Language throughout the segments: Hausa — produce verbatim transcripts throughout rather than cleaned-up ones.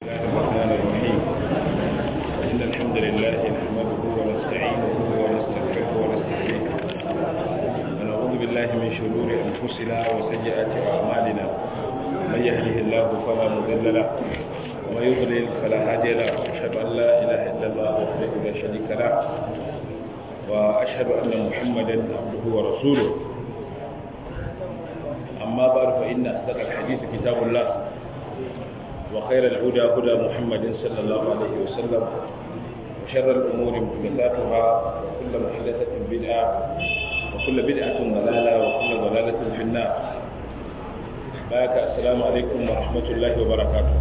الله الرحمن الرحيم إن الحمد لله نحمده ونستعينه ونستغفره ونستهديه ونعوذ بالله من شرور أنفسنا وسيئات أعمالنا من يهده الله فلا مضل له ومن يضلل فلا هادي له وأشهد أن لا إله إلا الله وحده لا شريك له وأشهد أن محمدا عبده ورسوله أما بعد فإن أصدق الحديث كتاب الله وخير الهدى هدى محمد صلى الله عليه وسلم وشر الأمور محدثاتها وكل محدثة بدعة وكل بدعة ضلالة وكل ضلالة في النار. بارك السلام عليكم ورحمة الله وبركاته.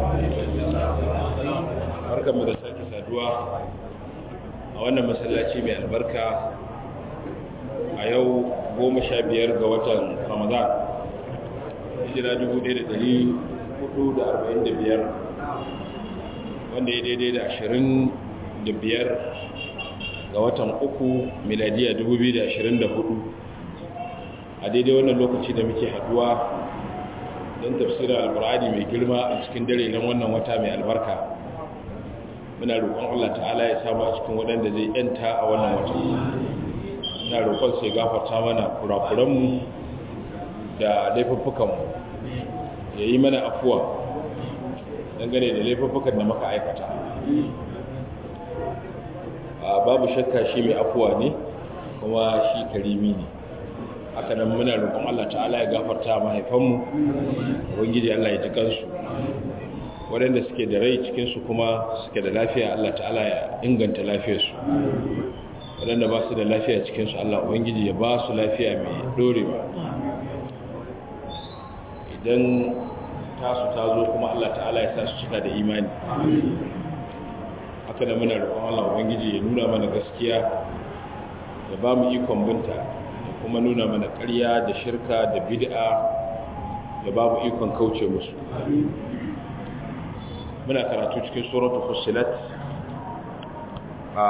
barkan mu da sake saduwa a wannan masallaci mai albarka a yau goma sha biyar ga watan Ramadan hijira dubu ɗaya da ɗari hudu da arba'in da biyar wanda ya daidai da ashirin da biyar ga watan uku miladiya dubu biyu da ashirin da hudu a daidai wannan lokaci da muke haduwa don tafsirin alkur'ani mai girma a cikin dare nan wannan wata mai albarka. Muna roƙon Allah ta'ala ya samu a cikin waɗanda zai yanta a wannan wata. Muna roƙon sai gafarta mana kurakuranmu da laifuffukanmu, ya yi mana afuwa dangane da laifuffukan da muka aikata. Babu shakka shi mai afuwa ne kuma shi karimi ne. Haka nan muna roƙon Allah ta'ala ya gafarta mahaifanmu, ubangiji Allah ya ji kansu, waɗanda suke da rai cikinsu kuma suke da lafiya Allah ta'ala ya inganta lafiyarsu, waɗanda ba su da lafiya cikinsu Allah ubangiji ya ba su lafiya mai ɗorewa. Idan tasu ta zo kuma Allah ta'ala ya sa su cika da imani. Haka da muna roƙon Allah ubangiji ya nuna mana gaskiya, ya ba mu ikon binta, ya kuma nuna mana ƙarya da shirka da bid'a, ya ba mu ikon kauce musu. Muna karatu cikin suratul Fussilat a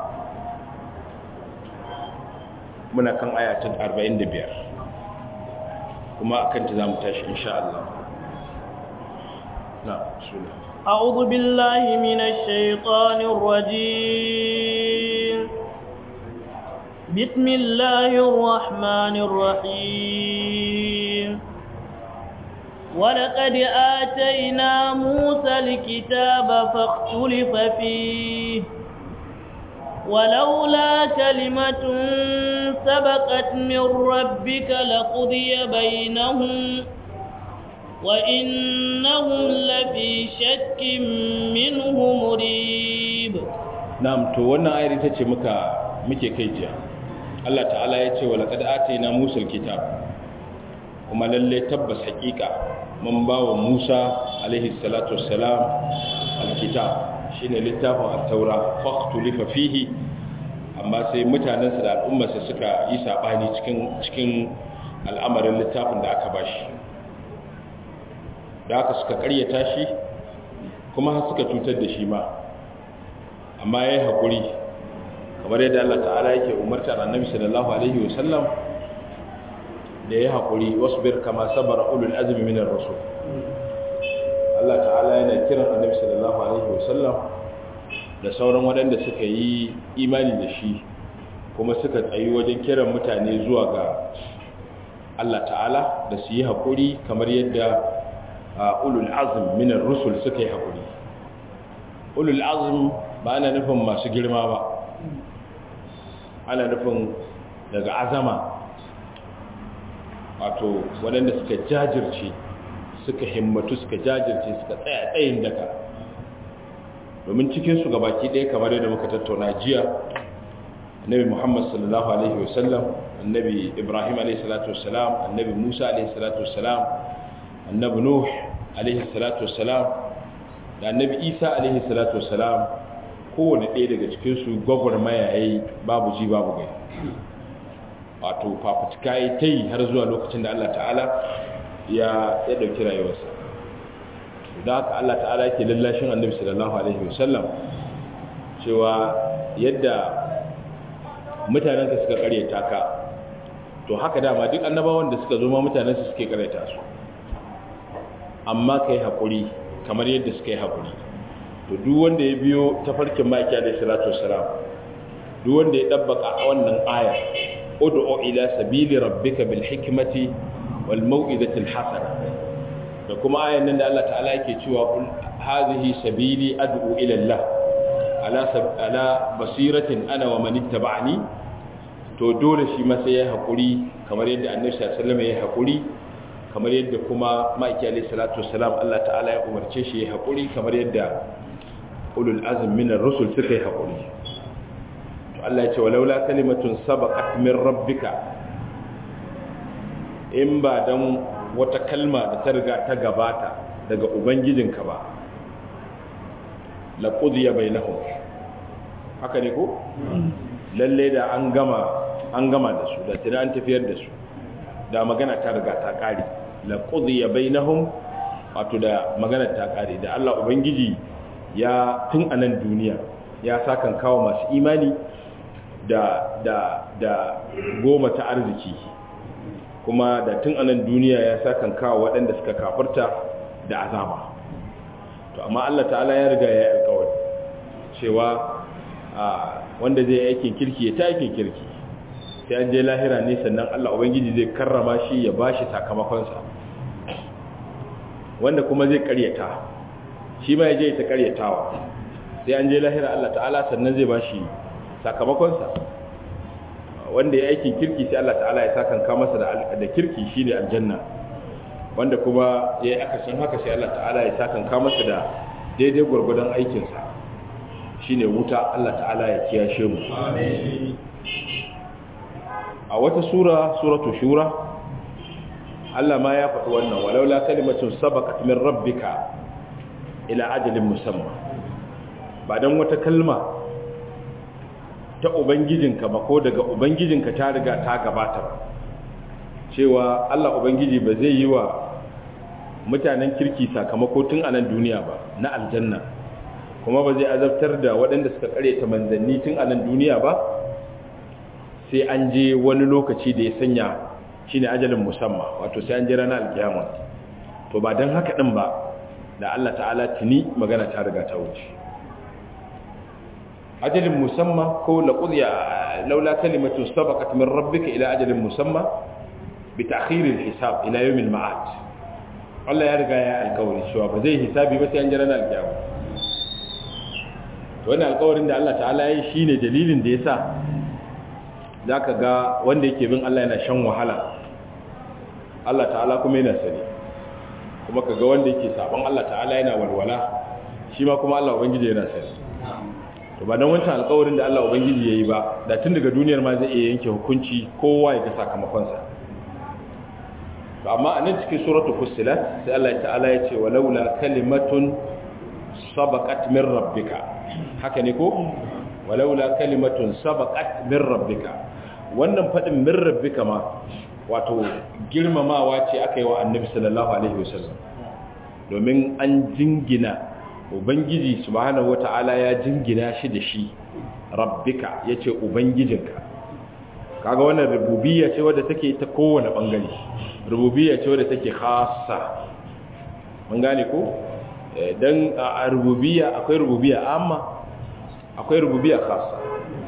muna kan ayatin arba'in da biyar kuma akan ta zamu tashi insha Allah. Na bismillah. A'udhu billahi minash shaitanir rajim. Bismillahir rahmanir rahim. ولقد آتينا موسى الكتاب فاختلف فيه ولولا كلمة سبقت من ربك لقضي بينهم وإنهم لفي شك منه مريب. نعم to wannan ayar ita ce muka muke kai jiya. Allah ta'ala ya ce walaqad atayna Musa alkitab, kuma lalle tabbas hakika mun bawa Musa alaihi salatu wassalam alkitab, shine littafin at-taura, faqtulifa fihi, amma sai mutanensa da al'ummarsa suka yi sabani cikin cikin al'amarin littafin da aka bashi, da aka suka karyata shi kuma suka cutar da shi ma, amma yayi hakuri kamar yadda Allah ta'ala yake umarta annabi sallallahu alaihi wasallam da ya haƙuri, wasbir kama sabara ulul azmi minar rusul. Allah ta'ala yana kiran annabi sallallahu alaihi wasallam da sauran waɗanda suka yi imani da shi kuma suka tsayi wajen kiran mutane zuwa ga Allah ta'ala da su yi haƙuri kamar yadda ulul azm minar rusul suka yi haƙuri. Ulul azm ba ana nufin masu girma ba, ana nufin daga azama, wato waɗanda suka jajirce, suka himmatu, suka jajirce, suka tsaya tsayin daka. Domin cikinsu gabaki ɗaya kamar yadda muka tattauna jiya, annabi Muhammad sallallahu alaihi wasallam, annabi Ibrahim alaihi salatu wassalam, annabi Musa alaihi salatu wassalam, annabi Nuh alaihi salatu wassalam, da annabi Isa alaihi salatu wassalam, kowane ɗaya daga cikinsu gwagwarmaya yayi babu ji babu gai. Wato fafutuka yi ta yi har zuwa lokacin da Allah ta'ala ya ya ɗauki rayuwarsa. Da haka Allah ta'ala yake lallashin annabi sallallahu alaihi wasallam cewa yadda mutanen ka suka karyata ka, to haka dama duk annabawan da suka zo ma mutanen su suke karyata su, amma kai hakuri kamar yadda suka yi haƙuri. To duk wanda ya biyo tafarkin maki alaihi salatu wassalam, duk wanda ya dabbaka wannan aya, ud'u ila sabili rabbika bil hikmati wal mau'izati al hasana, da kuma ayan nan da Allah ta'ala yake cewa kul hadhihi sabili ad'u ila Allah ala ala basiratin ana wa man ittaba'ani. To dole shi ma sai ya haƙuri kamar yadda annabi sallallahu alaihi wasallam ya haƙuri, kamar yadda kuma maki alaihi salatu wassalam Allah ta'ala ya umarce shi ya haƙuri, kamar yadda ulul azm min ar-rusul suka yi haƙuri. To Allah ya ce walaula kalimatun sabaqat min rabbika, in ba dan wata kalma da ta riga ta gabata daga ubangijinka ba, la qudiya bainahum, haka ne ko lalle da an gama an gama da su, da tana an tafiyar da su, da magana ta riga ta kare. La qudiya bainahum, wato da magana ta kare, da Allah ubangiji ya tun anan duniya ya sakan kawo masu imani da da da goma ta arziki, kuma da tun anan duniya ya sakan kawo waɗanda suka kafirta da azaba. To amma Allah ta'ala ya riga ya yi alƙawari cewa wanda zai aikin kirki ya ta aikin kirki, sai an je lahira ne sannan Allah ubangiji zai karrama shi ya bashi sakamakonsa. Wanda kuma zai karyata shi ma ya je ta karyatawa, sai an je lahira Allah ta'ala sannan zai bashi sakamakonsa. Wanda ya aikin kirki sai Allah ta'ala ya sakanka masa da da kirki shine aljanna, wanda kuma ya yi akasin haka sai Allah ta'ala ya sakanka masa da daidai gwargwadon aikinsa shine wuta. Allah ta'ala ya kiyashe mu. Amin. A wata sura, suratu shura, Allah ma ya faɗi wannan, walaula kalimatun sabaqat min rabbika ila ajalin musamma, ba dan wata kalma ta ubangijinka ba ko daga ubangijinka ta riga ta gabata ba, cewa Allah ubangiji ba zai yi wa mutanen kirki sakamako tun a nan duniya ba na aljanna, kuma ba zai azabtar da waɗanda suka ƙaryata manzanni tun a nan duniya ba, sai an je wani lokaci da ya sanya shi ne ajalin musamman, wato sai an je ranar alkiyama. To ba don haka ɗin ba da Allah ta'ala tuni magana ta riga ta wuce. Ajalin musamman ko laƙudiya laula kalimatu sabaqat min rabbika ila ajalin musamman bi ta'khiril hisab ila yawmil ma'ad. Allah ya riga ya alƙawari cewa ba zai hisabi ba sai an je ranar alkiyama. Wannan alƙawarin da Allah ta'ala ya yi shine dalilin da yasa zaka ga wanda yake bin Allah yana shan wahala, Allah ta'ala kuma yana sani, kuma kaga wanda yake sabon Allah ta'ala yana walwala, shi ma kuma Allah ubangiji yana sani. To ba dan wancan alƙawarin da Allah ubangiji yayi ba, da tun daga duniyar ma zai iya yanke hukunci kowa ya ga sakamakon sa. To amma a nan cikin suratul fussilat sai Allah ta'ala ya ce walaula kalimatun sabaqat min rabbika, haka ne ko walaula kalimatun sabaqat min rabbika. Wannan fadin min rabbika ma wato girmamawa ce aka yi wa annabi sallallahu alaihi wasallam, domin an jingina ubangiji subhanahu wata'ala ya jingina shi da shi rabbika, yace ubangijinka. Kaga wannan rububiyya ce wadda take ta kowane bangare, rububiyya ce wadda take khassa, mun gane ko dan a rububiyya akwai rububiyya amma akwai rububiyya khassa.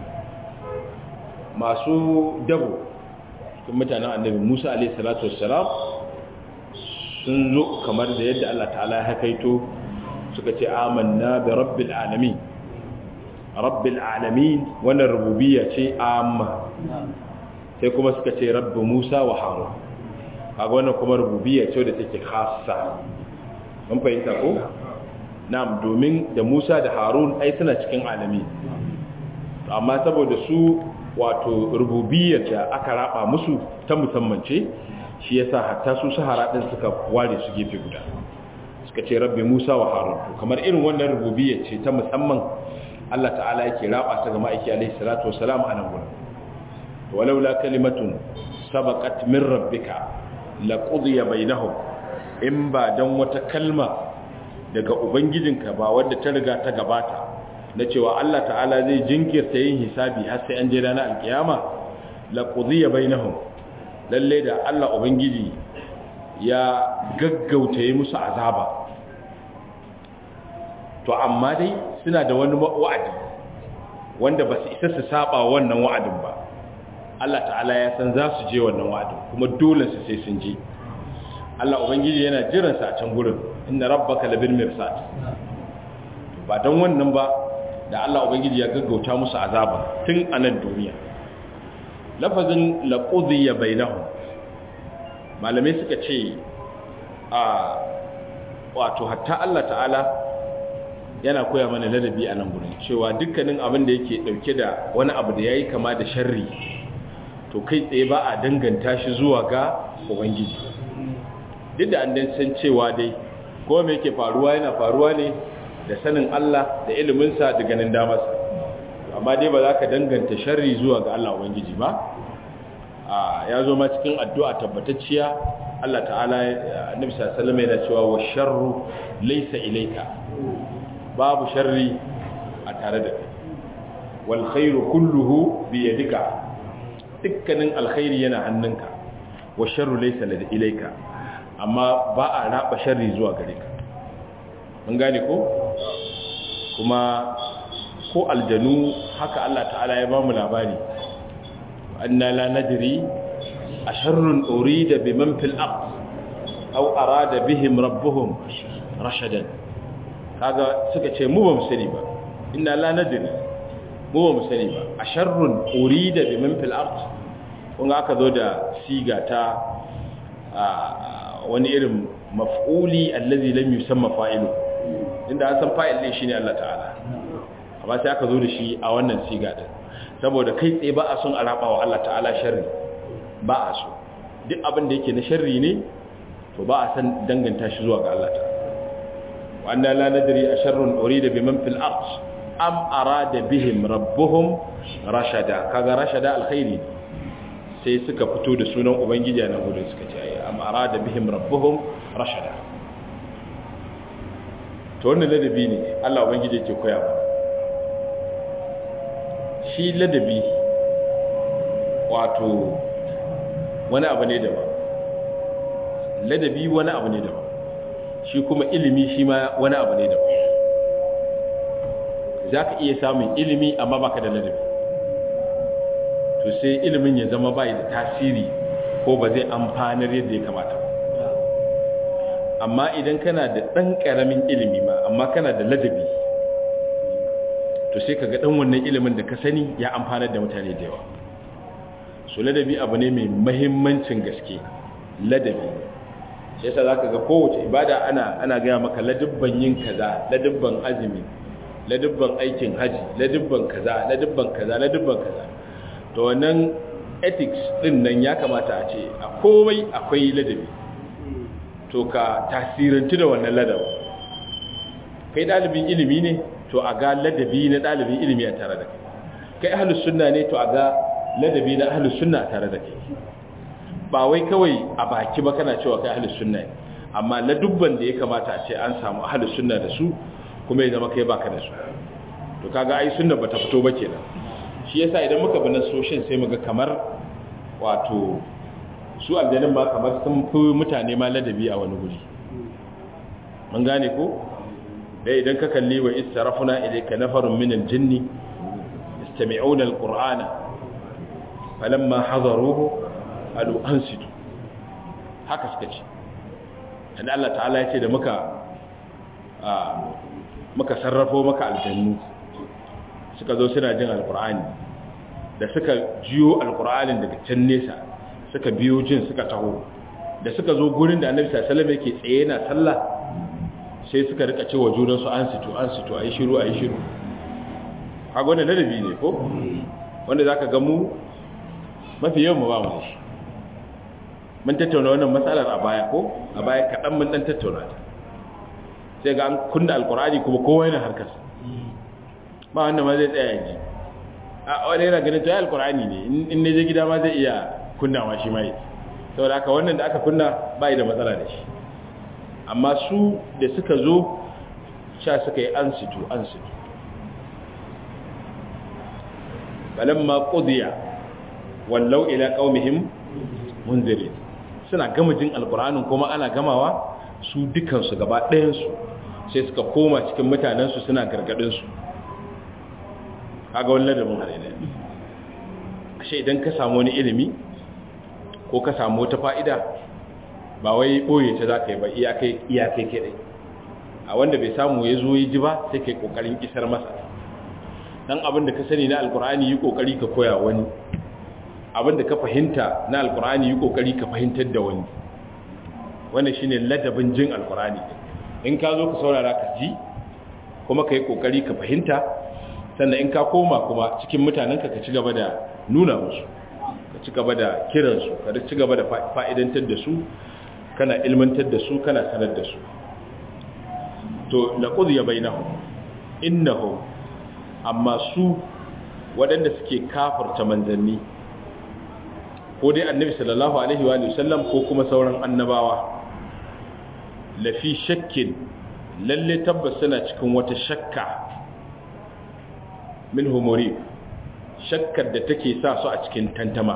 Masu dabo cikin mutanen annabi Musa alaihi salatu wassalam sun zo kamar da yadda Allah ta'ala ya hakaito, suka ce amanna bi rabbil alamin. Rabbil alamin wannan rububiyya ce amma, sai kuma suka ce rabbu Musa wa Harun, kaga wannan kuma rububiyya ce da take khassa. Mun fahimta ko? Na'am, domin da Musa da Harun ai suna cikin alami, amma saboda su wato rububiyyar da aka raba musu ta musamman ce, shi yasa hatta su sahara din suka ware su gefe guda, suka ce rabbi Musa wa Harun. To kamar irin wannan rububiyyar ce ta musamman Allah ta'ala yake raba ta ga ma'aiki alaihi salatu wassalam a nan gurin. Walaula kalimatun sabaqat min rabbika laqudiya bainahum, in ba dan wata kalma daga ubangijinka ba wadda ta riga ta gabata na cewa Allah ta'ala zai jinkirta yin hisabi har sai an je ranar alkiyama, laqudiya bainahum, lalle da Allah ubangiji ya gaggauta yi musu azaba, to amma dai suna da wani wa'adi wanda ba su isa su saba wannan wa'adin ba. Allah ta'ala ya san za su je wannan wa'adin kuma dole su sai sun je. Allah ubangiji yana jiran sa a can gurin, inna rabbaka labil mirsad. Ba dan wannan ba da Allah ubangiji ya gaggauta musu azaba tun a nan duniya. Lafazin laqudiya bainahum, malamai suka ce a wato hatta Allah ta'ala yana koya mana ladabi a nan gurin cewa dukkanin abin da yake dauke da wani abu da yayi kama da sharri to kai tsaye ba a danganta shi zuwa ga ubangiji. Duk da an dan san cewa dai ko me yake faruwa yana faruwa ne da sanin Allah da ilimin sa da ganin damarsa, amma dai ba za ka danganta sharri zuwa ga Allah ubangiji ba. a ya zo ma cikin addu'a tabbatacciya Allah ta'ala annabi sallallahu alaihi wasallam yana cewa wa sharru laysa ilayka, babu sharri a tare da kai, wal khairu kulluhu bi yadika, dukkanin alkhairi yana hannunka, wa sharru laysa ilayka, amma ba a raba sharri zuwa gare ka. mun gane ko? kuma ko aljanu haka Allah ta'ala ya ba mu labari, anna la nadri asharrun urida biman fil ard aw arada bihim rabbuhum rashadan. kaga suka ce mu ba mu sani ba, inna la nadri mu ba mu sani ba, asharrun urida biman fil ard. kun aka zo da siga ta wani irin maf'uli allazi lam yusamma fa'ilu, inda an san fa'il din shine Allah ta'ala, amma sai aka zo da shi a wannan siga din saboda kai tsaye ba a son a raba wa Allah ta'ala sharri, ba a so. duk abin da yake na sharri ne to ba a san danganta shi zuwa ga Allah ta'ala. wa anna la nadri asharrun urida biman fil ard am arada bihim rabbuhum rashada. kaga rashada alkhairi, sai suka fito da sunan ubangiji nan gudun suka ce am arada bihim rabbuhum rashada. to wannan ladabi ne Allah ubangiji yake koya mana. shi ladabi wato wani abu ne daban, ladabi wani abu ne daban, shi kuma ilimi shi ma wani abu ne daban. za ka iya samun ilimi amma baka da ladabi, to sai ilimin ya zama bai da tasiri ko ba zai amfanar yadda ya kamata ba. amma idan kana da ɗan ƙaramin ilimi ma amma kana da ladabi, to sai ka ga ɗan wannan ilimin da ka sani ya amfanar da mutane da yawa. so ladabi abu ne mai mahimmancin gaske. ladabi sai yasa zaka ga kowace ibada ana ana gaya maka ladabban yin kaza, ladabban azumi, ladabban aikin haji, ladabban kaza, ladabban kaza, ladabban kaza. to wannan ethics din nan ya kamata a ce a komai akwai ladabi, to ka tasirantu da wannan ladabi. kai dalibin ilimi ne, to a ga ladabi na dalibin ilimi a tare da kai. kai ahlus sunna ne, to a ga ladabi na ahlus sunna a tare da kai. ba wai kawai a baki ba kana cewa kai ahlus sunna ne, amma ladubban da ya kamata a ce an samu ahlus sunna da su kuma ya zama kai baka da su, to kaga ai sunna bata fito ba kenan. shi yasa idan muka bi nasoshin sai muga kamar wato su aljanin ba kamar sun fi mutane ma ladabi a wani guri. mun gane ko? dai idan ka kalli wa istarafuna ilayka nafarun min al-jinni yastami'una al-qur'ana falamma hadaruhu qalu ansitu. haka suka ce dan Allah ta'ala ya ce da muka muka sarrafo maka aljannu suka zo suna jin alqur'ani, da suka jiyo alqur'anin daga can nesa suka biyo jin suka taho, da suka zo gurin da annabi sallallahu alaihi wasallam yake tsaye yana sallah sai suka rika cewa junansu an situ an situ ayi shiru ayi shiru. kaga wannan ladabi ne ko wanda zaka ga mu mafi yawan mu ba mu shi. mun tattauna wannan matsalar a baya ko a baya kadan mun dan tattauna ta, sai ga an kunna alqur'ani kuma kowa yana harkar ba wanda ma zai tsaya ji a wani yana ganin to alqur'ani ne in ne je gida ma zai iya kunnawa shi mai, saboda haka wannan da aka kunna bai da matsala da shi. amma su da suka zo sha suka yi an situ an situ. balamma qudiya wallau ila qaumihim munzirin, suna gama jin alqur'anin kuma ana gamawa su dukan su gaba ɗayan su sai suka koma cikin mutanensu suna gargadinsu. Kaga wani ladabin halaye. Ashe idan ka samu wani ilimi ko ka samu wata fa'ida ba wai ɓoye ta za ka yi ba iyakai iyakai kaɗai. A wanda bai samu ya zo ya ji ba sai ka yi ƙoƙarin isar masa. Dan abin da ka sani na Alƙur'ani yi ƙoƙari ka koya wani. Abin da ka fahimta na Alƙur'ani yi ƙoƙari ka fahimtar da wani. Wannan shine ladabin jin Alƙur'ani. In ka zo ka saurara ka ji kuma ka yi ƙoƙari ka fahimta, sannan in ka koma kuma cikin mutanenka ka ci gaba da nuna musu, ka ci gaba da kiransu, ka ci gaba da fa'idantar da su, kana ilmantar da su, kana sanar da su. To laqad ya bainahu innahu, amma su waɗanda suke kafarta manzanni ko dai annabi sallallahu alaihi wa sallam ko kuma sauran annabawa, lafi shakkin, lalle tabbas suna cikin wata shakka min humuri, shakkar da take sa su a cikin tantama,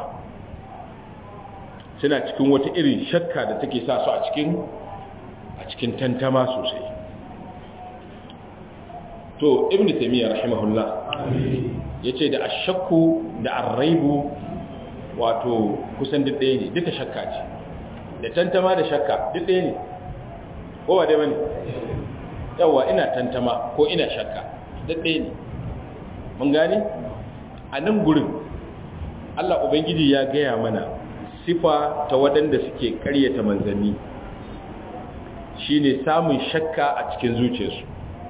suna cikin wata irin shakka da take sa su a cikin a cikin tantama sosai. To ibn taymiyyah rahimahullah yace da ashakku da arraibu wato kusan duk ɗaya ne, duka shakka ce, da tantama da shakka duk ɗaya ne, ko ba dai bane? Yawa ina tantama ko ina shakka duk ɗaya ne. Mun gane? A nan gurin Allah Ubangiji ya gaya mana sifa ta waɗanda suke ƙaryata manzanni shine samun shakka a cikin zuciyarsu.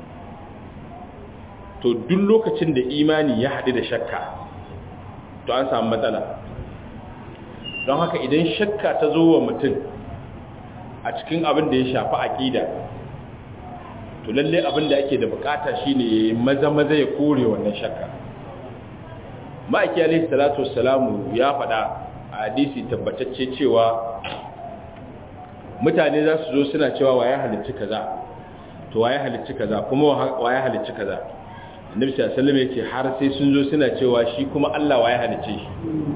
To duk lokacin da imani ya haɗu da shakka to an samu matsala. Don haka idan shakka ta zo wa mutum a cikin abin da ya shafi aƙida, to lalle abin da ake da bukata shine yayi maza maza ya kore wannan shakka. Ma'aiki alayhi salatu wassalamu ya faɗa a hadisi tabbatacce cewa mutane za su zo suna cewa waye halicci kaza, to waye halicci kaza, kuma waye halicci kaza. Annabi sallallahu alaihi wasallam yace har sai sun zo suna cewa shi kuma Allah waye halicce shi.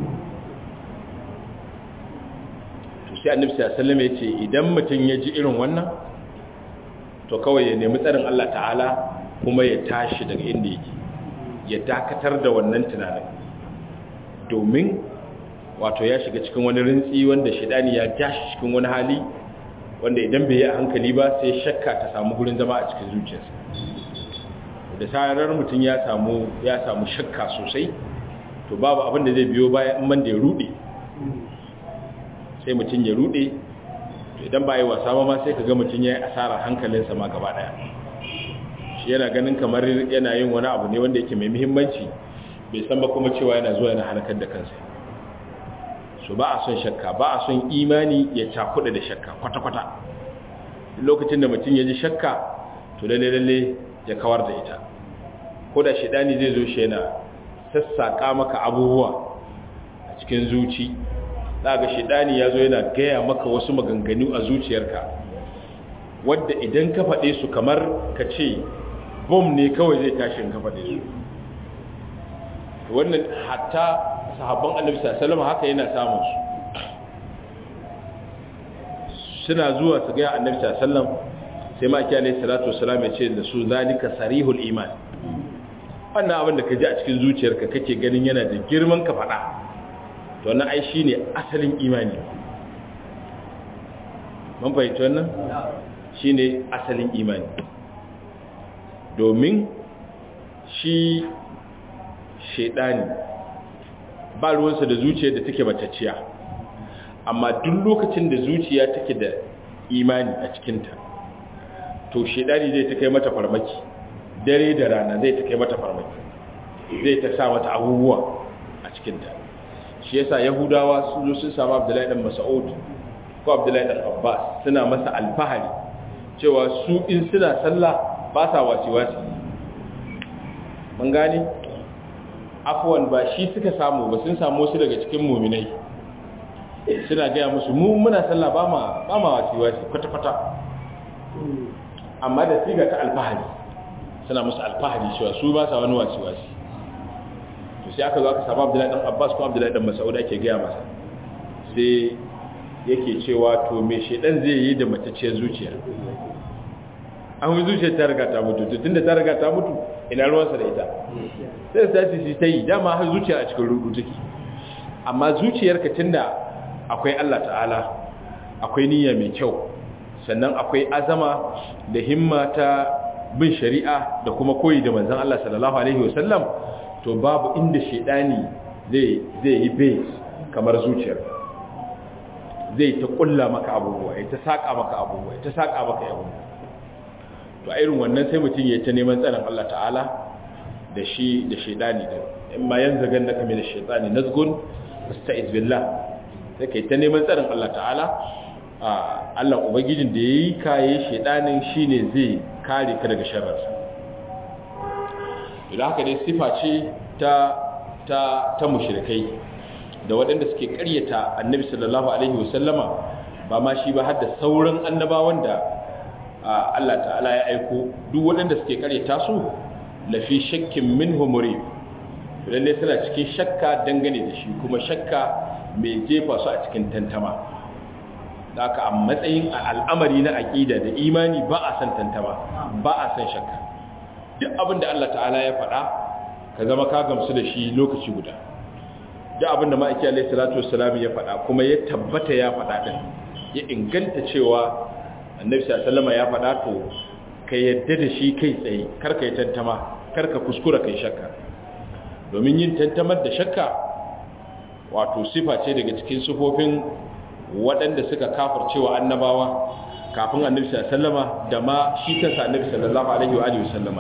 To sai Annabi sallallahu alaihi wasallam yace idan mutum ya ji irin wannan, to kawai ya nemi tsarin Allah ta'ala kuma ya tashi daga inda yake, ya dakatar da wannan tunanin, domin wato ya shiga cikin wani rintsi wanda shedani ya tashi cikin wani hali wanda idan bai yi a hankali ba sai shakka ta samu gurin zama a cikin zuciyarsa. Da sarar mutum ya samu ya samu shakka sosai, to babu abin da zai biyo baya in man da ya rude, sai mutum ya rude. Idan ba yi wasa ma sai ka ga mutum ya yi asarar hankalinsa ma gaba daya. Shi yana ganin kamar yana yin wani abu ne wanda yake mai muhimmanci, bai san ba kuma cewa yana zuwa yana halakar da kansa. So ba a son shakka, ba a son imani ya cakuɗa da shakka kwata-kwata. Lokacin da mutum ya ji shakka, to lalle-lalle ya kawar da ita. Ko da shaidani zai zo shi yana sassaƙa maka abubuwa a cikin zuci, za ga shaidani ya zo yana gaya maka wasu maganganu a zuciyarka wadda idan ka faɗe su kamar ka ce bom ne kawai zai tashi in ka faɗe su. Wannan hatta sahabban annabi sallallahu alaihi wasallam haka yana samun su, suna zuwa su ga annabi sallallahu alaihi wasallam, sai ma kiyale salatu wassalam ya ce da su zalika sarihul iman. Wannan abin da ka ji a cikin zuciyarka kake ganin yana da girman ka faɗa, to wannan ai shine asalin imani. Mun fahimci wannan? Shine asalin imani. Domin shi shedani ba ruwansa da zuciyar da take batacciya, amma duk lokacin da zuciya take da imani a cikinta, to shedani zai ta kai mata farmaki dare da rana, zai ta kai mata farmaki, zai ta sa mata abubuwa a cikinta. Shi yasa yahudawa sun zo sun samu Abdullahi dan Mas'ud ko Abdullahi dan Abbas suna masa alfahari cewa su in suna sallah ba sa wasi-wasi. Mun gane? Afwan ba shi suka samu ba, sun samu su daga cikin mu'minai suna gaya musu mu muna sallah ba ma ba ma wasi-wasi kwata-kwata, amma da siga ta alfahari suna musu alfahari cewa su ba sa wani wasi-wasi. To sai aka zo aka samu Abdullahi dan Abbas ko Abdullahi dan Mas'ud ake gaya masa, sai yake cewa to me shedan zai yi da matacciyar zuciya? amma zuciyar ta riga ta mutu to tunda ta riga ta mutu ina ruwansa da ita sai ta ci ta yi dama har zuciya a cikin rudu take amma zuciyarka tunda akwai Allah ta'ala akwai niyya mai kyau sannan akwai azama da himma ta bin shari'a da kuma koyi da manzon Allah sallallahu alaihi wasallam to babu inda shedani zai zai yi base kamar zuciyar zai ta kulla maka abubuwa ya ta saka maka abubuwa ya ta saka maka abubuwa to a irin wannan sai mutum ya ta neman tsaron Allah ta'ala da shi da shedani din in ma yanzu ganna kame da shedani nazgun fasta'iz billah sai kai ta neman tsaron Allah ta'ala Allah ubangijin da yayi kaye shedanin shine zai kare ka daga sharrinsa idan haka dai sifa ce ta ta ta mushrikai da waɗanda suke ƙaryata annabi sallallahu alaihi wasallama ba ma shi ba har da sauran annabawan da Allah ta'ala ya aiko duk waɗanda suke ƙaryata su lafi shakkin minhu murib lalle suna cikin shakka dangane da shi kuma shakka mai jefa su a cikin tantama da haka a matsayin al'amari na aqida da imani ba a san tantama ba a san shakka duk abin da Allah ta'ala ya faɗa ka zama ka gamsu da shi lokaci guda duk abin da ma'aiki alaihi salatu wassalam ya faɗa kuma ya tabbata ya faɗa din ya inganta cewa annabi sallallahu alaihi wasallam ya faɗa to ka yadda da shi kai tsaye kar ka yi tantama kar ka kuskura kai shakka domin yin tantamar da shakka wato sifa ce daga cikin sifofin waɗanda suka kafircewa annabawa kafin annabi sallallahu alaihi wasallama da ma shi kansa annabi sallallahu alaihi wa alihi wasallama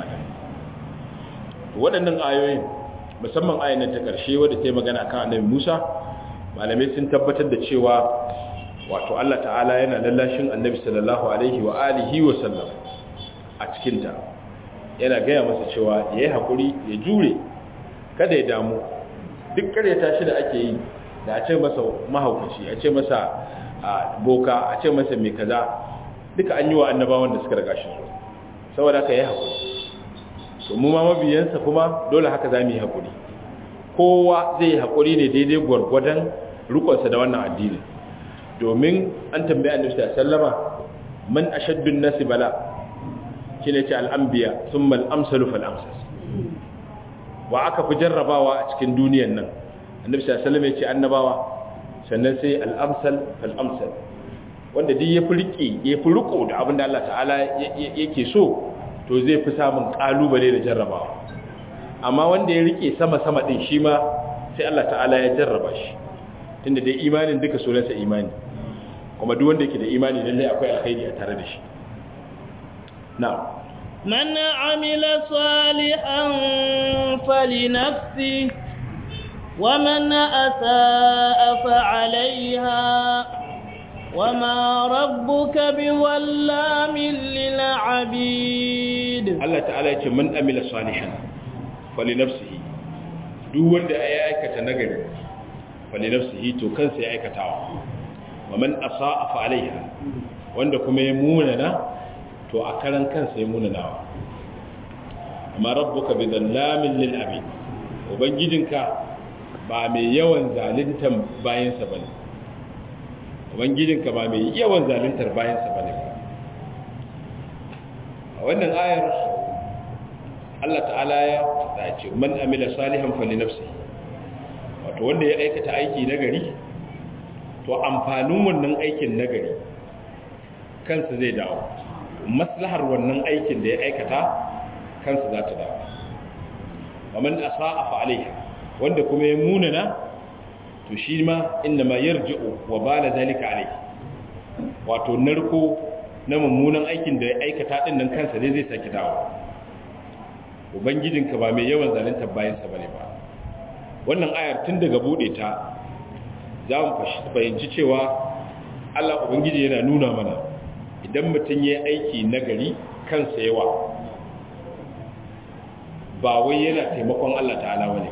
waɗannan ayoyin musamman ayan ta ƙarshe wadda ta yi magana kan annabi Musa malamai sun tabbatar da cewa wato Allah ta'ala yana lallashin annabi sallallahu alaihi wa alihi wa sallam a cikin ta yana gaya masa cewa yayi hakuri ya jure kada ya damu duk karyata shi da ake yi da a ce masa mahaukaci a ce masa boka a ce masa mai kaza duka an yi wa annabawan da suka riga shi saboda ka yi hakuri to mu ma mabiyansa kuma dole haka za mu yi haƙuri kowa zai yi haƙuri ne daidai gwargwadon rikonsa da wannan addini domin an tambaye annabi sallallahu alaihi wasallama man ashaddu an-nasi bala shine ce al-anbiya thumma al-amsalu fal-amsas wa aka fi jarrabawa a cikin duniyar nan annabi sallallahu alaihi wasallam ya ce annabawa sannan sai al-amsal fal-amsal wanda duk ya fi riƙe ya fi riko da abin da Allah ta'ala yake so to zai fi samun kalubale da jarrabawa amma wanda ya rike sama-sama din shi ma sai Allah ta'ala ya jarraba shi tunda dai imanin duka sunansa imani kuma duk wanda yake da imani lalle akwai alkhairi a tare da shi na'am man amila salihan falinafsi wa man asaa fa 'alayha وما ربك بظلام للعبيد Allah ta'ala ya ce man amila salihan fali nafsihi duk wanda ya aikata nagari fali nafsihi to kansa ya aikatawa wa man asaa fa alaiha wanda kuma ya munana to a karan kansa ya munanawa amma rabbuka bizallamin lil abid ubangijinka ba mai yawan zaluntan bayansa bane ubangijinka ba mai yawan zaluntar bayansa bane a wannan ayar Allah ta'ala ya ce man amila salihan fali nafsi wato wanda ya aikata aiki nagari to amfanin wannan aikin nagari kansa zai dawo maslahar wannan aikin da ya aikata kansa za ta dawo wa man asaa fa alaiha wanda kuma ya munana to shi ma inda ma yarji'u wa bala zalika alai wato narko na mummunan aikin da ya aikata din nan kansa ne zai saki dawo ubangijinka ba mai yawan zalunta bayansa bane ba wannan ayar tun daga bude ta za mu fahimci cewa Allah ubangiji yana nuna mana idan mutum ya aiki nagari kansa yawa ba wai yana taimakon Allah ta'ala bane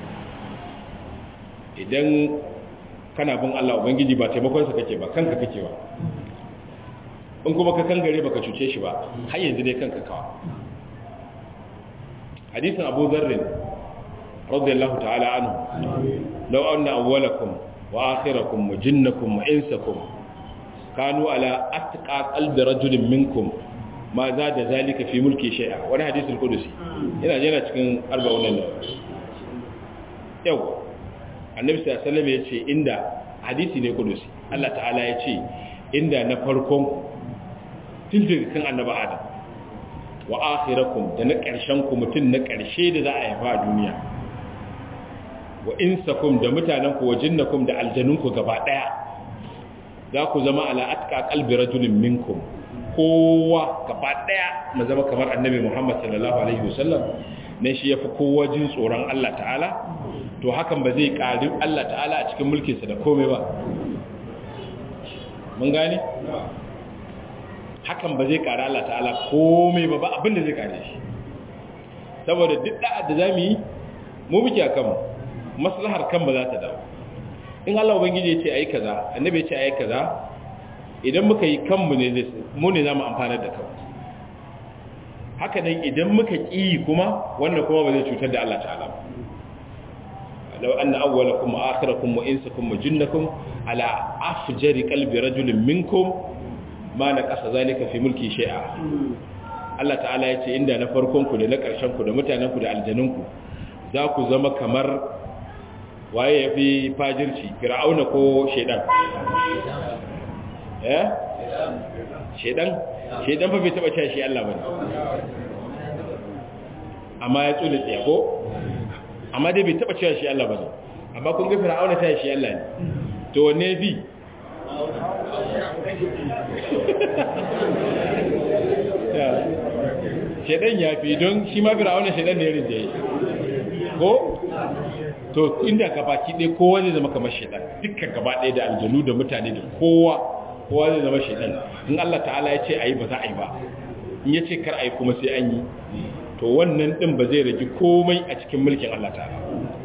idan kana bin Allah ubangiji ba taimakonsa kake ba kanka kake ba in kuma ka kangare baka cuce shi ba har yanzu dai kanka kawa hadisin Abu Dharr radiyallahu ta'ala anhu law anna awwalakum wa akhirakum wa jinnakum wa insakum kanu ala atqa qalbi rajulin minkum ma za da zalika fi mulki shay'a wani hadisul qudusi yana yana cikin arba'un nan yau annabi sallallahu alaihi wasallam yace inda hadisi ne qudusi Allah ta'ala yace inda na farkon tun daga kan annabi Adam wa akhirakum da na ƙarshen ku mutun na ƙarshe da za a haifa a duniya wa insakum da mutanen ku wa jinnakum da aljanunku gaba daya za ku zama ala atqa qalbi rajulin minkum kowa gaba daya mu zama kamar annabi Muhammad sallallahu alaihi wasallam ne shi yafi kowa jin tsoron Allah ta'ala to hakan ba zai ƙari Allah ta'ala a cikin mulkinsa da komai ba mun gane hakan ba zai ƙari Allah ta'ala komai ba ba abin da zai ƙare shi saboda duk da'a da zamu yi mu muke akan maslahar kan ba za ta dawo in Allah ubangiji ya ce ayi kaza annabi ya ce ayi kaza idan muka yi kanmu ne zai mu ne zamu amfana da kanmu haka nan idan muka ƙi kuma wannan kuma ba zai cutar da Allah ta'ala ba law anna awwalakum wa akhirakum wa insakum wa jinnakum ala afjari qalbi rajulin minkum ma naqasa zalika fi mulki shay'a Allah ta'ala ya ce inda na farkon ku da na ƙarshen ku da mutanen ku da aljanun ku za ku zama kamar waye ya fi fajirci fir'auna ko shedan eh shedan shedan fa bai taba cewa shi Allah bane amma ya tsule tsaya ko amma dai bai taba cewa shi Allah bane amma kun ga fir'auna ta shi Allah ne to wanne bi shedan ya fi don shi ma fir'auna shedan ne ya rinjaye ko to inda gabaki ɗaya kowa zai zama kamar shaitan dukkan gaba ɗaya da aljanu da mutane da kowa kowa zai zama shaitan in Allah ta'ala ya ce ayi ba za a yi ba in ya ce kar a yi kuma sai an yi to wannan ɗin ba zai rage komai a cikin mulkin Allah ta'ala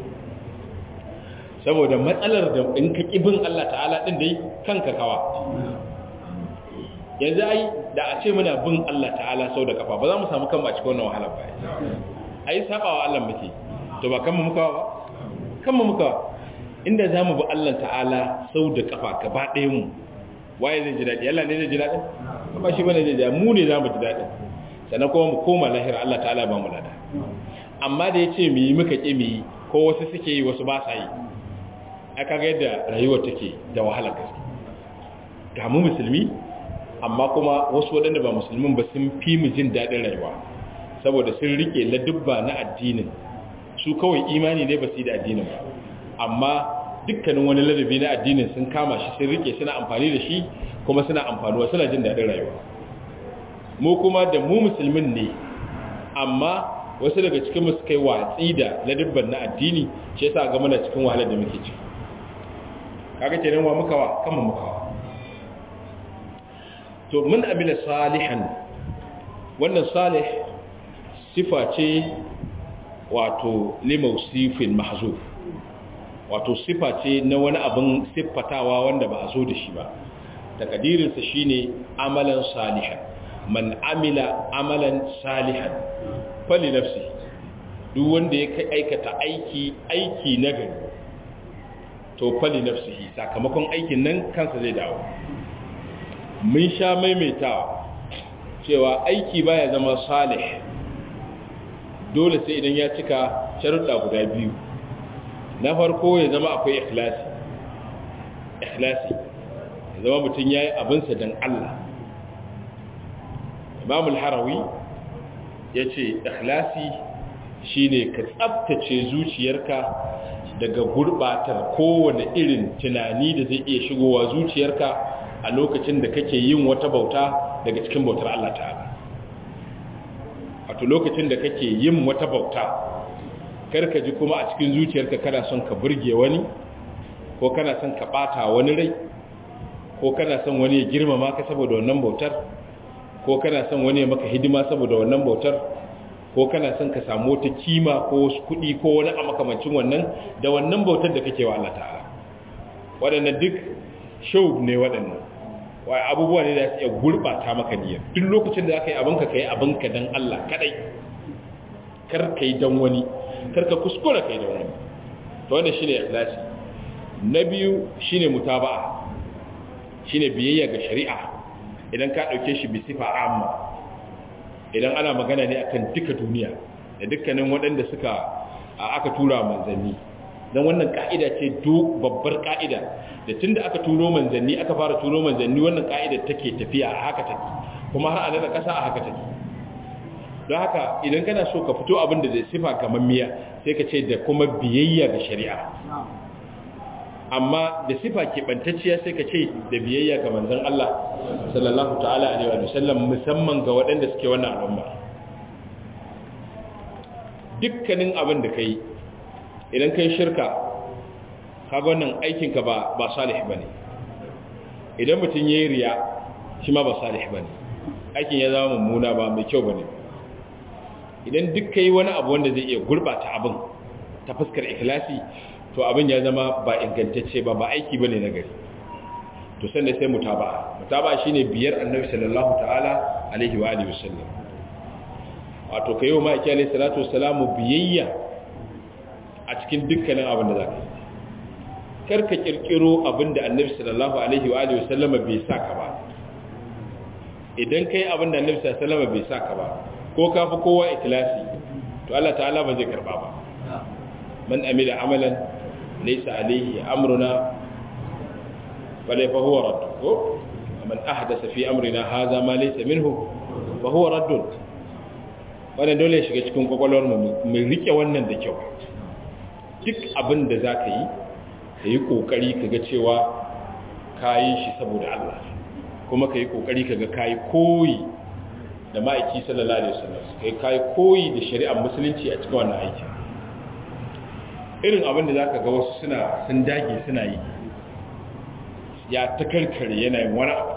saboda matsalar da in ka bin Allah ta'ala ɗin dai kanka kawa yanzu ai da a ce muna bin Allah ta'ala sau da kafa ba za mu samu kanmu a cikin wannan wahalar ba ai sabawa Allah muke to ba kanmu muka ba kanmu muka inda za mu bi Allah ta'ala sau da kafa gaba ɗaya mu waye zai ji daɗi Allah ne zai ji daɗin ba shi bane zai ji mu ne za mu ji daɗin sannan kuma mu koma lahira Allah ta'ala ba mu lada amma da ya ce mu yi muka ƙi mu yi ko wasu suke yi wasu ba sa yi aka ga yadda rayuwar take da wahalar gaske ga mu musulmi amma kuma wasu waɗanda ba musulmin ba sun fi mu jin daɗin rayuwa saboda sun rike ladubba na addinin su kawai imani ne ba su yi da addinin ba amma dukkanin wani ladabi na addinin sun kama shi sun rike suna amfani da shi kuma suna amfanuwa suna jin daɗin rayuwa mu kuma da mu musulmin ne amma wasu daga cikin musu kai watsi da ladabban na addini shi yasa ga muna cikin wahalar da muke ciki kaga kenan wa muka wa kanmu muka wa to mun amila salihan wannan salih sifa ce wato limausifin mahzuf wato sifa ce na wani abin siffatawa wanda ba a zo da shi ba takadirinsa shine amalan salihan man amila amalan salihan fali nafsi duk wanda ya aikata aiki aiki na gari to fali nafsihi sakamakon aikin nan kansa zai dawo mun sha maimaitawa cewa aiki baya zama salih dole sai idan ya cika sharuɗa guda biyu na farko ya zama akwai ikhlasi ikhlasi ya zama mutum yayi abinsa dan Allah Imam al-Harawi yace ikhlasi shine ka tsaftace zuciyarka daga gurbatar kowane irin tunani da zai iya shigowa zuciyarka a lokacin da kake yin wata bauta daga cikin bautar Allah ta'ala wato lokacin da kake yin wata bauta karka ji kuma a cikin zuciyarka kana son ka burge wani ko kana son ka bata wani rai ko kana son wani ya girmama ka saboda wannan bautar ko kana son wani ya maka hidima saboda wannan bautar ko kana son ka samu wata kima ko wasu kuɗi ko wani a makamancin wannan da wannan bautar da kake wa Allah ta'ala waɗannan duk shau ne waɗannan wa abubuwa ne da su iya gurɓata maka niyyar duk lokacin da aka yi abinka ka yi abinka don Allah kaɗai kar ka yi don wani kar ka kuskura ka yi don wani to wanda shi ne ikhlasi na biyu shi ne mutaba'a shi ne biyayya ga shari'a idan ka ɗauke shi bi sifa amma idan ana magana ne akan duka duniya da dukkanin waɗanda suka aka tura manzanni, don wannan ka'ida ce do babbar ka'ida da tunda aka turo manzanni aka fara turo manzanni wannan ka'idar take tafiya a haka take kuma har a daga ƙasa a haka take. don haka idan kana so ka fito abin da zai sifa kamar miya sai ka ce da kuma biyayya ga shari'a, amma da sifa keɓantacciya sai ka ce da biyayya ga manzon Allah sallallahu ta'ala alaihi wa sallam, musamman ga waɗanda suke wannan al'umma. dukkanin abin da kai idan kai shirka kaga wannan aikinka ba ba salih bane. idan mutum yayi riya shi ma ba salih bane, aikin ya zama mummuna ba mai kyau bane. idan duk kai wani abu wanda zai iya gurbata abin ta fuskar ikhlasi to abin ya zama ba ingantacce ba ba aiki bane na gari. to sannan sai mutaba'a mutaba'a shine biyar annabi sallallahu ta'ala alaihi wa alihi wasallam, wato kai wa ma'aiki alaihi salatu wassalamu biyayya a cikin dukkanin abin da zaka yi. karka kirkiro abin da annabi sallallahu alaihi wa alihi wasallam bai saka ba. idan kai abin da annabi sallallahu alaihi wasallam bai saka ba ko ka fi kowa ikhlasi to Allah ta'ala ba zai karba ba. man amila amalan laysa alayhi amruna fala fa huwa radd ko man ahdatha fi amrina hadha ma laysa minhu fa huwa radd. wannan dole ya shiga cikin kwakwalwar mu mu rike wannan da kyau. duk abin da zaka yi ka yi kokari kaga cewa kayi shi saboda Allah, kuma ka yi kokari kaga kayi koyi da ma'aiki sallallahu alaihi wasallam, kai kai koyi da shari'ar musulunci a cikin wannan aiki. irin abin da zaka ga wasu suna sun dage suna yi ya ta karkare yana yin wani abu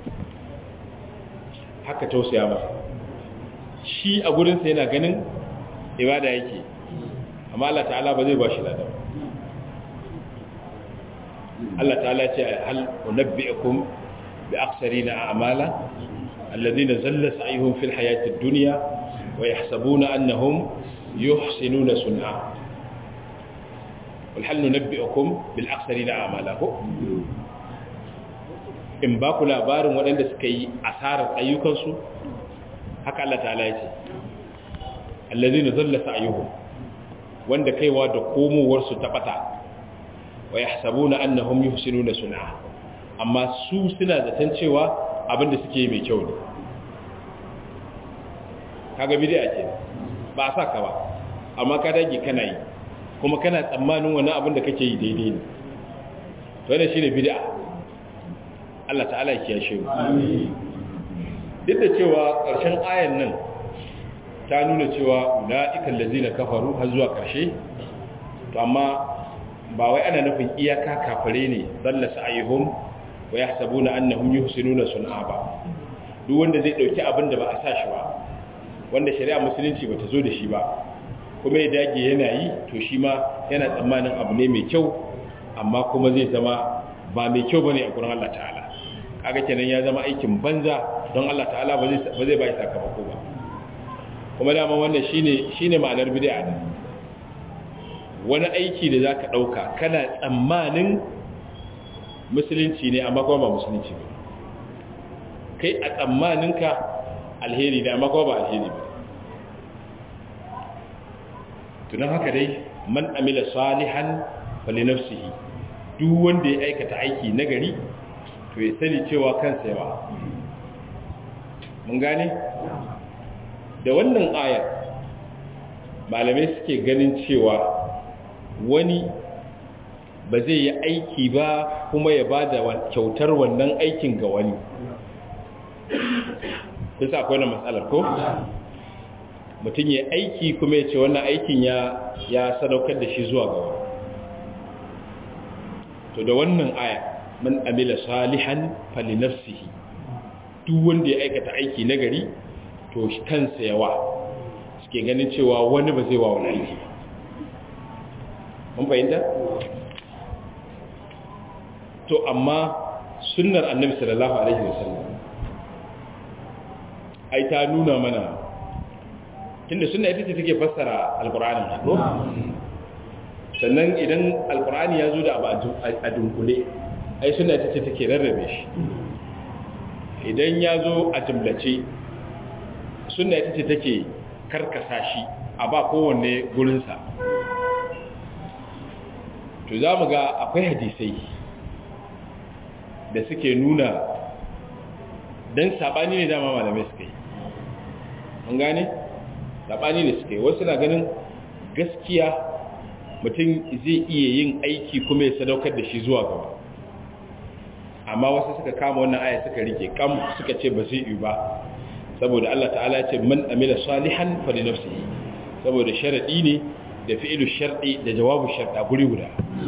haka tausaya masa. shi a gurin sa yana ganin ibada yake, amma Allah ta'ala ba zai ba shi ladan. Allah ta'ala ce hal unabbi'ukum bi aksarina a'mala الذين زل سعيهم في الحياة الدنيا ويحسبون أنهم يحسنون صنعا والحل ننبئكم بالأخسرين أعمالا. in ba ku labarin waɗanda suka yi asarar ayyukansu, haka Allah ta'ala ya ce allazina zalla sa'yuhum, wanda kaiwa da komowarsu ta bata, wa yahsabuna annahum yuhsinuna sun'a, amma su suna zaton cewa abinda suke mai kyau ne. kaga bid'a ce ba a saka ba, amma ka dage kana yi kuma kana tsammanin wani abin da kake yi daidai ne, to wannan shine bid'a. Allah ta'ala ya kiyashe mu. amin. duk da cewa ƙarshen ayan nan ta nuna cewa ulaiikal ladzina kafaru har zuwa ƙarshe, to amma ba wai ana nufin iyaka kafare ne dalla sa'ihum wa yahsabuna annahum yuhsinuna sun'a ba. duk wanda zai dauki abin da ba a sa shi ba, wanda shari'a musulunci bata zo da shi ba, kuma ya dage yana yi, to shi ma yana tsammanin abu ne mai kyau, amma kuma zai zama ba mai kyau bane a gurin Allah ta'ala. kaga kenan ya zama aikin banza, don Allah ta'ala ba zai ba zai bai sakamako ba. kuma dama wannan shine shine ma'anar bid'a ne. wani aiki da zaka dauka kana tsammanin musulunci ne amma kuma ba musulunci ba, kai a tsammaninka alheri ne amma kuma ba alheri ba. tunan haka dai man amila salihan fali nafsihi, duk wanda ya aikata aiki nagari to ya sani cewa kansa yawa. mun gane da wannan ayar malamai suke ganin cewa wani ba zai yi aiki ba kuma ya bada kyautar wannan aikin ga wani. sai akwai na matsalar ko mutum ya aiki kuma ya ce wannan aikin ya ya sadaukar da shi zuwa ga wani. to da wannan aya man amila salihan fali nafsihi, duk wanda ya aikata aiki nagari to kansa yawa, suke ganin cewa wani ba zai wa wani aiki. mun fahimta? to amma sunnar annabi sallallahu alaihi wasallam ai ta nuna mana, tunda sunna ita ce take fassara alqur'ani ko sannan idan alqur'ani ya zo da abu a dunkule, ai sunna ita ce take rarrabe shi. idan ya zo a jumlace sunna ita ce take karkasa shi a ba kowanne gurinsa. To za mu ga akwai hadisai da suke nuna don saɓani ne dama malamai suka yi, an gane? saɓani ne suka yi, wasu na ganin gaskiya mutum zai iya yin aiki kuma ya sadaukar da shi zuwa gaba, amma wasu suka kama wannan aya suka rike kam suka ce ba zai yi ba, saboda Allah ta'ala ya ce man amila salihan fa li nafsihi, saboda sharadi ne da fi'ilu shar'i da jawabu shar'a guri guda.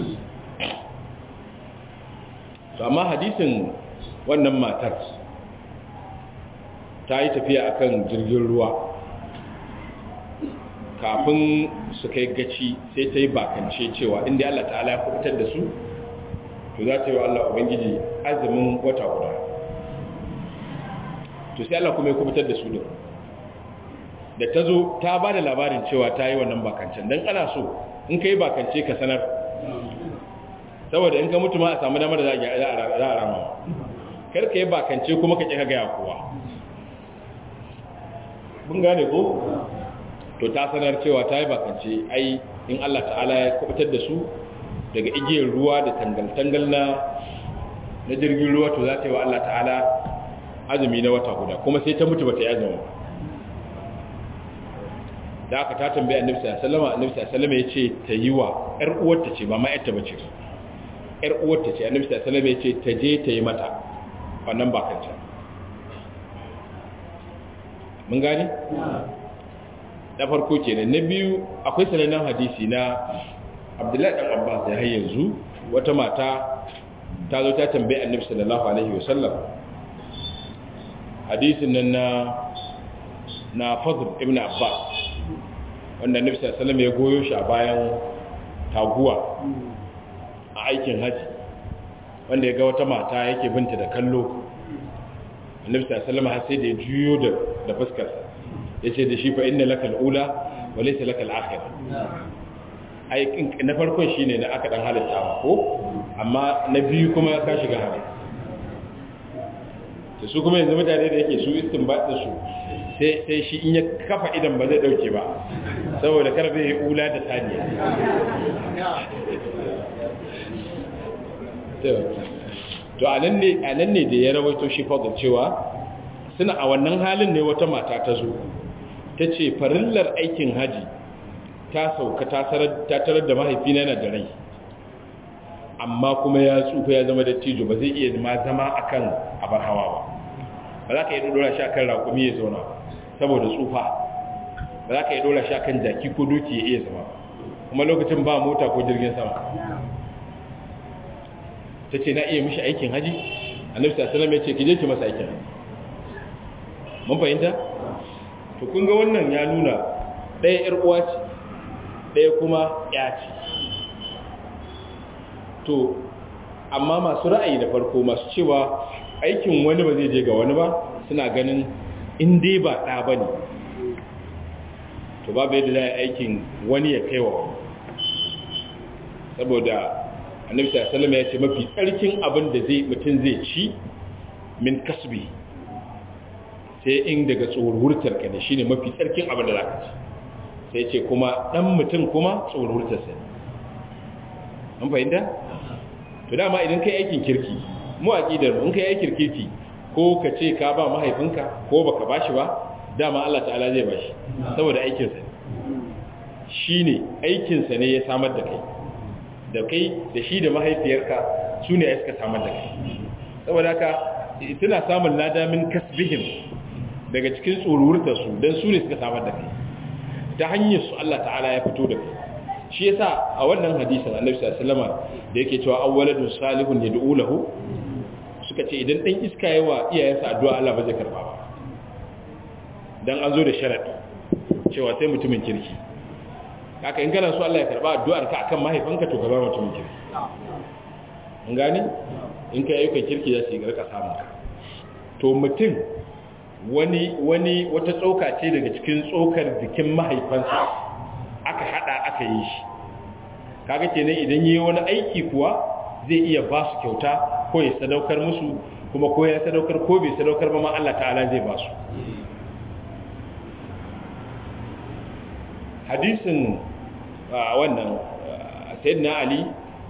To amma hadisin wannan matar ta yi tafiya akan jirgin ruwa kafin su kai gaci sai ta yi bakance cewa inda Allah ta'ala ya kubutar da su to za ta yi wa Allah Ubangiji azumin wata guda. To sai Allah kuma ya kubutar da su din. Da ta zo ta ba da labarin cewa ta yi wannan bakancen don ana so in ka yi bakance ka sanar, saboda in ka mutu ma a samu damar da za a rama. Kar ka yi bakance kuma ka ƙi ka gaya kowa. Mun gane ko? To ta sanar cewa ta yi bakance ai in Allah ta'ala ya kubutar da su daga igiyar ruwa da tangal-tangal na na jirgin ruwa, to za ta yi wa Allah ta'ala azumi na wata guda, kuma sai ta mutu ba ta yi azumi ba. Da aka ta tambaye annabi sallallahu alaihi wasallam, annabi sallallahu alaihi wasallam ya ce ta yi wa ƴar uwarta ce ba ma ƴarta bace, ƴar uwarta ce, annabi sallallahu alaihi wasallam ya ce ta je ta yi mata wannan bakance. Mun gani? Na farko kenan. Na biyu akwai sanannen hadisi na Abdullahi dan Abbas da har yanzu wata mata ta zo ta tambaye Annabi sallallahu alaihi wasallam hadisin nan na na Fadl ibn Abbas wanda Annabi sallallahu alaihi wasallam ya goyo shi a bayan taguwa a aikin haji, wanda ya ga wata mata yake binta da kallo. Annabi sallallahu alaihi wasallam har sai da ya juyo da da fuskar sa yace da shi fa inna lakal ula wa laysa lakal akhirah. Ai na farkon shine da aka dan halitta ko, amma na biyu kuma ka shiga hali. To su kuma yanzu mutane da yake su istinbat da su sai sai shi in ya kafa idan ba zai dauke ba, saboda kar bai ula da saniya. To anan ne anan ne da ya rawaito shi fa cewa suna a wannan halin ne wata mata ta zo ta ce farillar aikin haji ta sauka ta tarar da mahaifina yana da rai, amma kuma ya tsufa ya zama dattijo, ba zai iya ma zama akan abar hawa ba, ba za ka yi dora shi akan raƙumi ya zauna saboda tsufa, ba za ka yi dora shi akan jaki ko doki ya iya zama, kuma lokacin ba mota ko jirgin sama. Ta ce na iya mishi aikin haji? Annabi sallallahu alaihi wasallam ya ce ki je ki masa aikin haji. Mun fahimta? To kun ga wannan ya nuna ɗaya ƴar uwa ce, ɗaya kuma ƴa ce. To amma masu ra'ayi da farko masu cewa aikin wani ba zai je ga wani ba, suna ganin in dai ba ɗa bane to babu yadda za a aikin wani ya kaiwa wani, saboda annabi sallallahu alaihi wasallam ya ce mafi tsarkin abin da zai mutum zai ci min kasbi sai in daga tsoruwurtar ka ne, shine mafi tsarkin abin da zaka ci. Sai ce kuma dan mutum kuma tsoruwurtar sa. An fahimta? To dama idan kai aikin kirki, mu aqidar mu in kai aikin kirki ko ka ce ka ba mahaifinka ko baka bashi ba, dama Allah ta'ala zai bashi saboda aikin sa. Shine aikin sa ne ya samar da kai. Da kai da shi da mahaifiyarka su ne suka samar da kai. Saboda haka suna samun lada min kasbihim daga cikin tsoruwurtarsu don su ne suka samar da kai, ta hanyar su Allah ta'ala ya fito da kai. Shi yasa a wannan hadisin annabi sallallahu alaihi wasallam da yake cewa awwaladun salihun yad'u lahu, suka ce idan dan iska yawa iyayensa addu'a Allah ba zai karba ba, dan an zo da sharadi cewa sai mutumin kirki. Haka in kana so Allah ya karba addu'ar ka akan mahaifanka to ka ba mutumin kirki. Mun gane? In kai ayyukan kirki za su yi garka samun ka. To mutum wani wani wata tsoka ce daga cikin tsokar jikin mahaifansa aka hada aka yi shi, kaga kenan idan yayi wani aiki kuwa zai iya ba su kyauta ko ya sadaukar musu, kuma ko ya sadaukar ko bai sadaukar ba ma Allah ta'ala zai ba su. hadisin wannan sayyidina Ali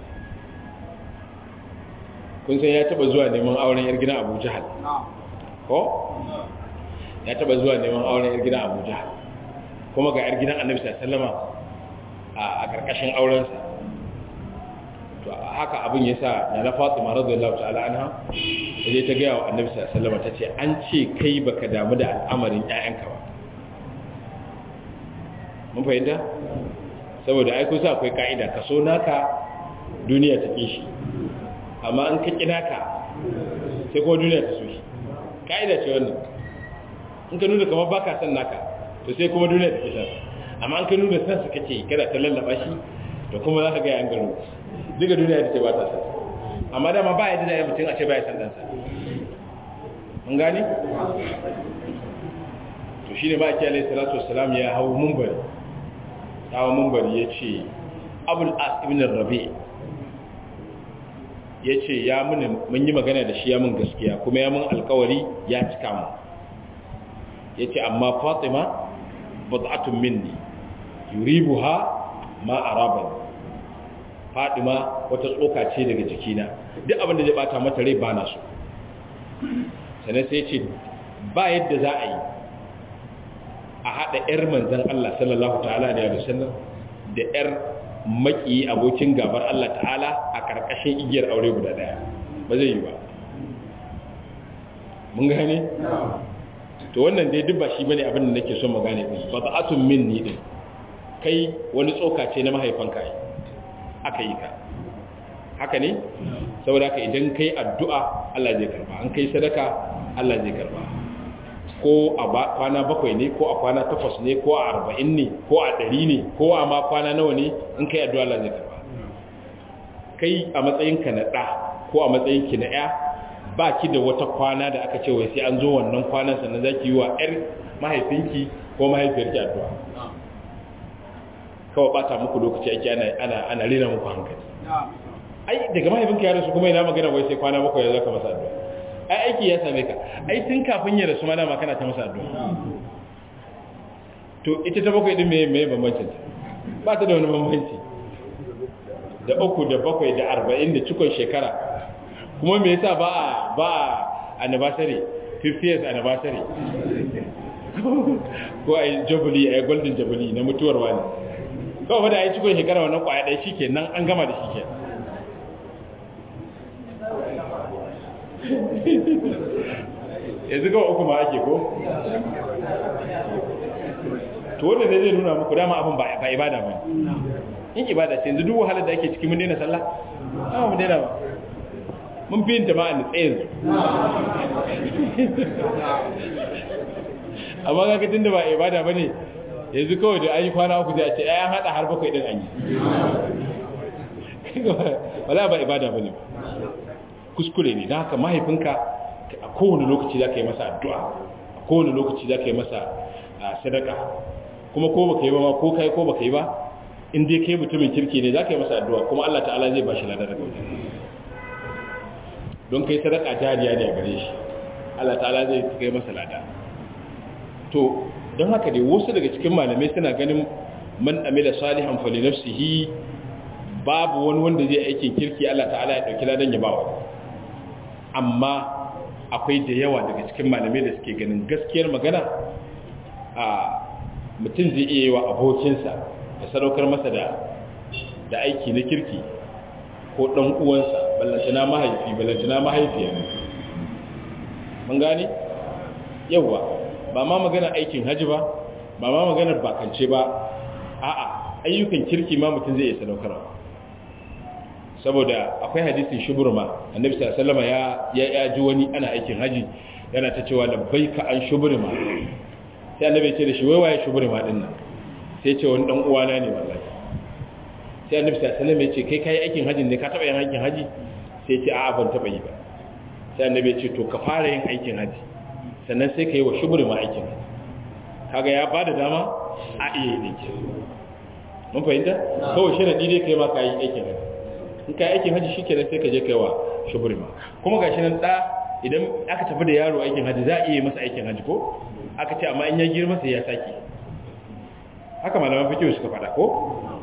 kun san ya taba zuwa neman auren yar gidan Abu Jahal ko ya taba zuwa neman auren yar gidan Abu Jahal kuma ga yar gidan Annabi sallallahu alaihi wasallama a karkashin auren sa to haka abin yasa na Fatima radhiyallahu ta'ala anha sai ta ga wa Annabi sallallahu alaihi wasallama tace an ce kai baka damu da al'amarin ƴaƴanka ba mun fahimta saboda ai kusa akwai kaida ka so naka duniya ta kishi amma an ka kina ka sai kuma duniya ta so shi kaida ce wannan in ka nuna kamar baka san naka to sai kuma duniya ta kisha amma an ka nuna san su kace kada ta lallaba shi to kuma za ka ga an garo duka duniya ta ce ba ta san amma dama ba yadda da mutum a ce ba ya san dan sa mun gane to shine ba ake alayhi salatu wassalam ya hawo munbari hawo munbari yace Abul As ibn Rabi' ya ce ya mun mun yi magana da shi ya mun gaskiya kuma ya mun alkawari ya cika mu ya ce amma Fatima bad'atun minni yuribuha ma araban Fatima wata tsoka ce daga jikina duk abin da zai bata mata rai bana so sannan sai ya ce ba yadda za a yi a haɗa 'yar manzan Allah sallallahu ta'ala da wasallam da 'yar maki abokin gabar Allah ta'ala a karkashin igiyar aure guda daya ba zai yi ba mun gane to wannan dai duk ba shi bane abin da nake so mu gane din bad'atun minni din kai wani tsoka ce na mahaifanka ai aka yi ka haka ne saboda haka idan kai addu'a Allah zai karba an kai sadaka Allah zai karba ko a kwana bakwai ne ko a kwana takwas ne ko a arba'in ne ko a ɗari ne ko a ma kwana nawa ne in kai addu'a Allah zai karba kai a matsayinka na ɗa ko a matsayinki na ƴa ba ki da wata kwana da aka ce wai sai an zo wannan kwanan sannan za ki yi wa ƴar mahaifinki ko mahaifiyarki addu'a kawai bata muku lokaci ake ana ana ana rena muku hankali ai daga mahaifinka ya rasu kuma ina magana wai sai kwana bakwai ya zaka masa addu'a ai aiki ya same ka ai tun kafin ya rasu ma dama kana ta masa addu'a to ita ta bakwai din meye meye bambancin ta ba ta da wani bambanci da uku da bakwai da arba'in da cikon shekara kuma me yasa ba a ba a anniversary fifty years anniversary ko ai jubilee ai golden jubilee na mutuwar wani kawai da ai cikon shekara wannan kwaya dai shikenan an gama da shikenan yanzu ga uku ma ake ko to wanda ne zai nuna muku dama abin ba ibada ba in ibada ce yanzu duk wahalar da ake ciki mun daina sallah ba mun daina ba mun fi yin jama'a ne tsayin amma ga tunda ba ibada bane yanzu kawai da ayi kwana uku zai ce ai an hada har bakwai din an yi wala ba ibada bane kuskure ne dan haka mahaifinka a kowane lokaci zaka yi masa addu'a a kowane lokaci zaka yi masa sadaka kuma ko baka yi ba ko kai ko baka yi ba in dai kai mutumin kirki ne zaka yi masa addu'a kuma Allah ta'ala zai bashi ladan daga wajen don kai sadaka jariya ne a gare shi Allah ta'ala zai kai masa lada to don haka dai wasu daga cikin malamai suna ganin man amila salihan fali nafsihi babu wani wanda zai aikin kirki Allah ta'ala ya dauki ladan ya bawa amma akwai da yawa daga cikin malamai da suke ganin gaskiyar magana a mutum zai iya yi wa abokinsa da sadaukar masa da da aiki na kirki ko dan uwansa ballantana mahaifi ballantana mahaifiya mun gane yawa ba ma magana aikin haji ba ba ma maganar bakance ba a'a ayyukan kirki ma mutum zai iya sadaukarwa saboda akwai hadisin shuburma annabi sallallahu alaihi wasallam ya ya ji wani ana aikin haji yana ta cewa labbaika an shuburma sai annabi ya ce da shi wai waye shuburma din nan sai ya ce wani dan uwana ne wallahi sai annabi sallallahu alaihi wasallam ya ce kai kai aikin hajin ne ka taba yin aikin haji sai ya ce a'a ban taba yi ba sai annabi ya ce to ka fara yin aikin haji sannan sai ka yi wa shuburma aikin haji kaga ya bada dama a iya yi ne mun fahimta kawai sharadi dai kai ma ka yi aikin haji in ka aikin haji shikenan sai ka je kai wa shuburma kuma gashi nan da idan aka tafi da yaro aikin haji za a iya masa aikin haji ko aka ce amma in ya girma sai ya saki haka malaman fiqh suka faɗa ko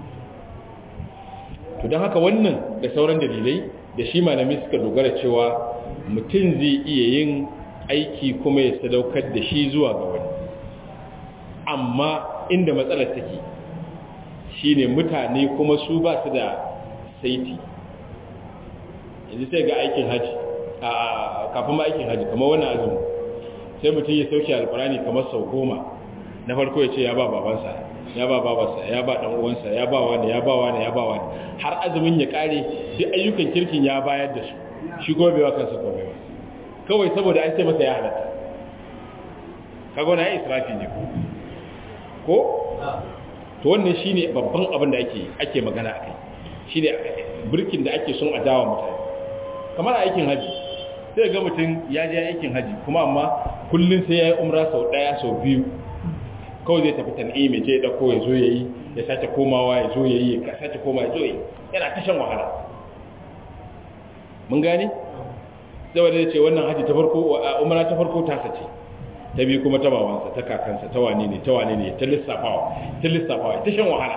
to don haka wannan da sauran dalilai da shi malami suka dogara cewa mutum zai iya yin aiki kuma ya sadaukar da shi zuwa ga wani amma inda matsalar take shine mutane kuma su ba su da saiti yanzu sai ga aikin haji a kafin ma aikin haji kamar wannan azumi sai mutum ya sauke alkurani kamar sau goma na farko ya ce ya ba babansa ya ba babarsa ya ba dan uwansa ya ba wani ya ba wani ya ba wani har azumin ya kare duk ayyukan kirkin ya bayar da su shi kuma bai wa kansa komai ba kawai saboda an ce masa ya halatta kaga wannan ya israfi ne ko ko to wannan shine babban abin da ake ake magana akai shine burkin da ake son a dawo mutane kamar aikin haji sai ga mutum ya je aikin haji kuma amma kullun sai yayi umra sau daya sau biyu kawai zai tafi tan'imi je ya dauko ya zo yayi ya sace komawa ya zo yayi ya sace koma ya zo yayi yana ta shan wahala mun gane saboda ya ce wannan haji ta farko umra ta farko ta sace ta biyu kuma ta babansa ta kakansa ta wane ne ta wane ne ta lissafawa ta lissafawa ta shan wahala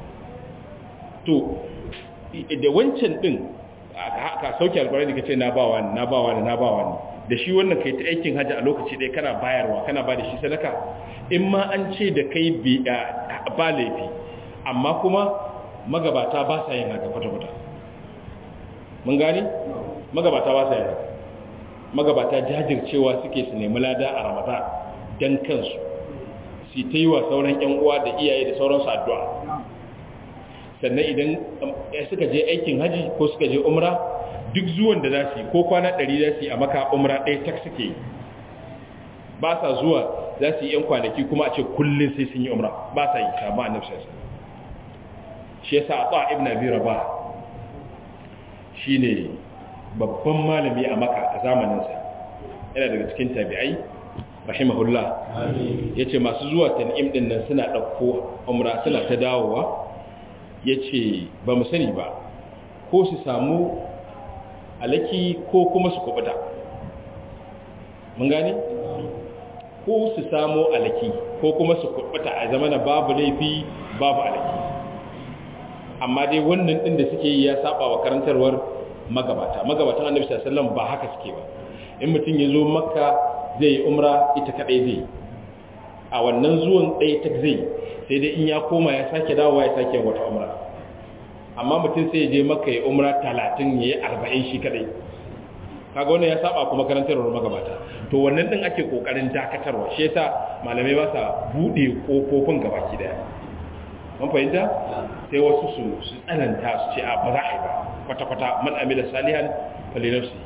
to da wancan din ka sauke alkurani ka ce na ba wani na ba wani na ba wani da shi wannan kai ta aikin haji a lokaci ɗaya kana bayarwa kana ba da shi sadaka in ma an ce da kai ba laifi amma kuma magabata ba sa yin haka kwata-kwata mun gani magabata ba sa yin haka magabata jajircewa suke su nemi lada a ramadan don kansu su ta yi wa sauran yan uwa da iyaye da sauransu addu'a sannan idan suka je aikin haji ko suka je umra duk zuwan da za su yi ko kwana ɗari za su yi a maka umra ɗaya tak suke yi ba sa zuwa za su yi yan kwanaki kuma a ce kullum sai sun yi umra ba sa yi ta ba a nafsar sa shi yasa a tsawa ibn abi rabah shine babban malami a maka a zamaninsa yana daga cikin tabi'ai rahimahullah yace masu zuwa tan'im din nan suna ɗauko umra suna ta dawowa yace ba mu sani ba ko su samu alaki ko kuma su kubuta mun gane ko su samu alaki ko kuma su kubuta a zamana babu laifi babu alaki amma dai wannan din da suke yi ya saba wa karantarwar magabata magabatan annabi sallallahu alaihi wasallam ba haka suke ba in mutum ya zo makka zai yi umra ita kadai zai a wannan zuwan ɗaya ta zai sai dai in ya koma ya sake dawowa ya sake wata umra amma mutum sai ya je makka ya umra talatin ya yi arba'in shi kadai kaga wannan ya saba kuma karantarwar magabata to wannan din ake kokarin dakatarwa shi yasa malamai ba sa bude kofofin gabaki daya mun fahimta sai wasu su su tsananta su ce a ba za a yi ba kwata-kwata man amila salihan fali nafsi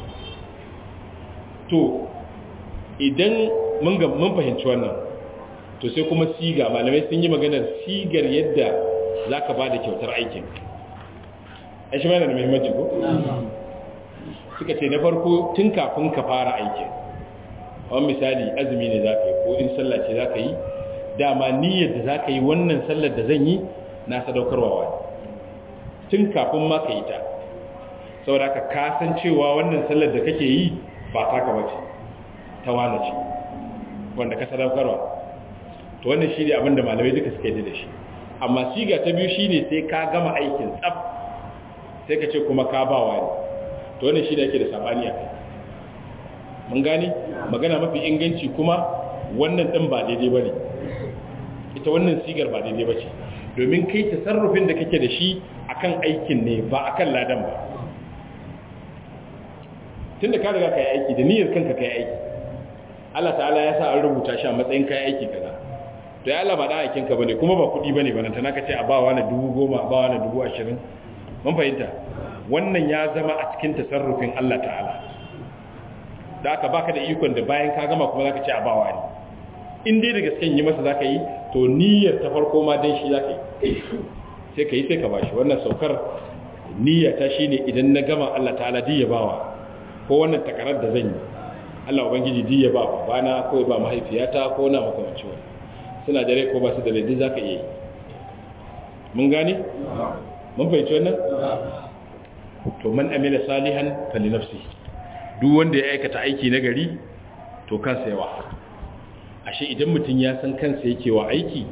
to idan mun ga mun fahimci wannan to sai kuma siga malamai sun yi maganar sigar yadda zaka bada kyautar aikin ai shi yana da muhimmanci ko suka ce na farko tun kafin ka fara aikin wani misali azumi ne zaka yi ko in sallah ce zaka yi dama niyyar da zaka yi wannan sallar da zan yi na sadaukarwa wani tun kafin ma ka yi ta saboda ka kasan cewa wannan sallar da kake yi ba taka bace ta wane ce wanda ka sadaukarwa to wannan shi ne abinda malamai duka suka yi da shi amma siga ta biyu shine sai ka gama aikin tsaf sai ka ce kuma ka ba wani to wannan shi ne yake da sabani a kai mun gane magana mafi inganci kuma wannan din ba daidai bane ita wannan sigar ba daidai bace domin kai tasarrufin da kake da shi akan aikin ne ba akan ladan ba tunda ka riga kai aiki da niyyar kanka kai aiki Allah ta'ala ya sa an rubuta shi a matsayin kai aiki kaza to ya Allah ba da aikin ka bane kuma ba kudi bane bane tana kace a bawa na dubu goma a bawa na dubu ashirin mun fahimta wannan ya zama a cikin tasarrufin Allah ta'ala da aka baka da ikon da bayan ka gama kuma zaka ce a bawa ne in dai da gasken yi masa zaka yi to niyyar ta farko ma dan shi zaka yi sai ka yi sai ka bashi wannan saukar niyya ta shine idan na gama Allah ta'ala diya bawa ko wannan takarar da zan yi Allah ubangiji diya ba babana ko ba mahaifiyata ko na makamanci wani suna da rai ko ba su da rai duk zaka iya yi mun gane mun fahimci wannan to man amila salihan fali nafsi duk wanda ya aikata aiki na gari to kansa yawa ashe idan mutum ya san kansa yake wa aiki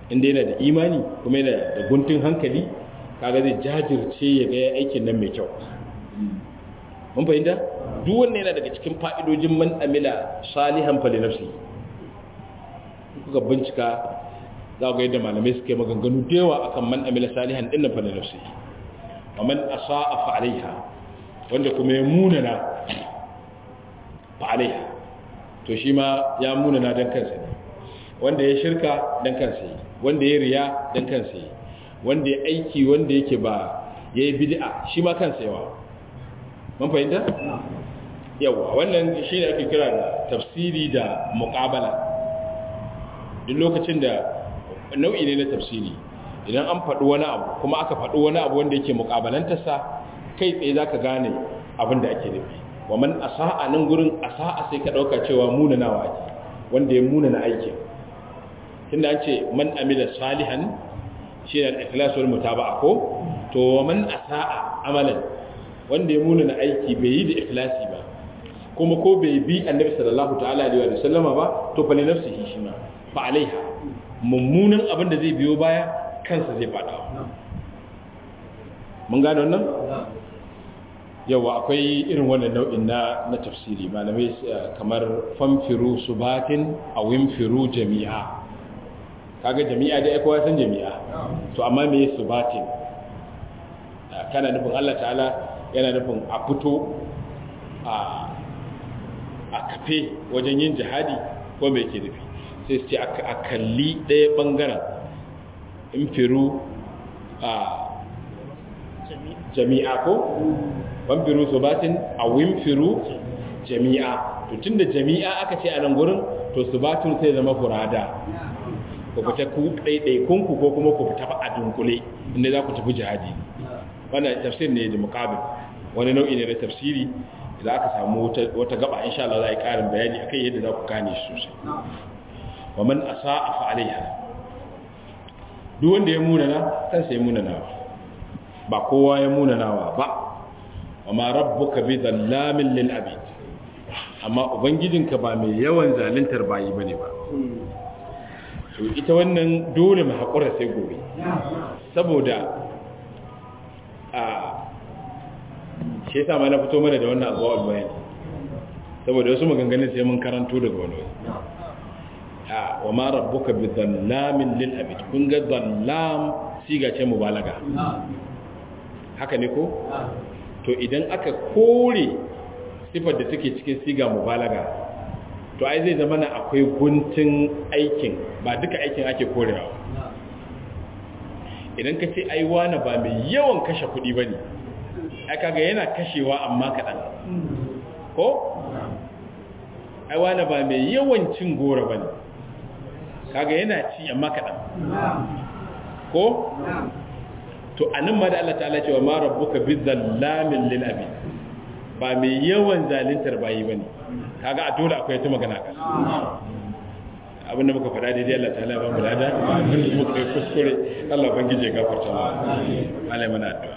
inda yana da imani kuma yana da guntun hankali kaga zai jajirce ya ga aikin nan mai kyau. Mun fahimta duk wannan yana daga cikin fa'idojin man amila salihan fa li nafsi. Kuka bincika za ku ga yadda malamai suke maganganu da yawa akan man amila salihan din fa li nafsi. Wa man asaa fa alaiha, wanda kuma ya munana fa alaiha, to shi ma ya munana dan kansa ne. Wanda ya shirka dan kansa ne, wanda ya riya dan kansa ne, wanda ya aiki wanda yake ba yayi bid'a shi ma kansa yawa. Mun fahimta? Yawa, wannan shi ne ake kira da tafsiri da muqabala. Duk lokacin da nau'i ne na tafsiri, idan an faɗi wani abu kuma aka faɗi wani abu wanda yake muqabalantarsa, kai tsaye zaka gane abin da ake nufi. Wa man asa'a nan gurin asa'a sai ka dauka cewa munanawa ake, wanda ya munana aikin. Tunda an ce man amila salihan shi ne al-ikhlas wal mutaba'a ko, to wa man asa'a amalan, wanda ya munana aiki bai yi da ikhlasi ba kuma ko bai bi annabi sallallahu ta'ala alaihi wa sallama ba, to fa li nafsihi shi ma fa alaiha, mummunan abin da zai biyo baya kansa zai fada. Mun gane wannan? Yawa, akwai irin wannan nau'in na na tafsiri malamai kamar famfiru subatin aw infiru jami'a. Kaga jami'a da kowa san jami'a, to amma me subatin? Kana nufin Allah ta'ala yana nufin a fito a kafe wajen yin jihadi ko mai ke nufi, sai su ce a kalli ɗaya ɓangaren in firu a jami'a ko ban firu su batin a win firu jami'a. To tun da jami'a aka ce a nan gurin, to su batin sai zama furada, ku fita ku ɗaiɗaikunku ko kuma ku fita a dunkule inda za ku tafi jihadi. Wannan tafsir ne da muqabil, wani nau'i ne na tafsiri da aka samu wata gaba insha Allah za a yi karin bayani akan yadda za ku gane shi sosai. Wa man asaa fa alaiha, duk wanda ya munana kansa ya munana, ba kowa ya munanawa ba. Wa ma rabbuka bi dhallamin lil abid, amma ubangijinka ba mai yawan zaluntar bayi bane ba. To ita wannan dole mu hakura sai gobe, saboda a shi yasa ma na fito mana da wannan abuwa bayani, saboda wasu maganganun sai mun karanto daga wani wani. A wa ma rabbuka bi dhallamin lil abid, kun ga dhallam siga ce mubalaga, haka ne ko? To idan aka kore sifar da take cikin siga mubalaga, to ai zai zama na akwai guntun aikin, ba duka aikin ake korewa. Idan ka ce ai wani ba mai yawan kashe kuɗi ba ne, ai kaga yana kashewa amma kaɗan, ko? Ai wani ba mai yawan cin gora ba ne, kaga yana ci amma kaɗan, ko? To a nan ma da Allah ta'ala cewa ma rabbuka bi zallamin lil abid, ba mai yawan zalintar bayi ba ne, kaga a dole akwai ta magana ka. Abinda muka faɗa daidai Allah ta'ala ba mu lada, abinda muka yi kuskure Allah bangije gafarta mu. Allah mana addu'a.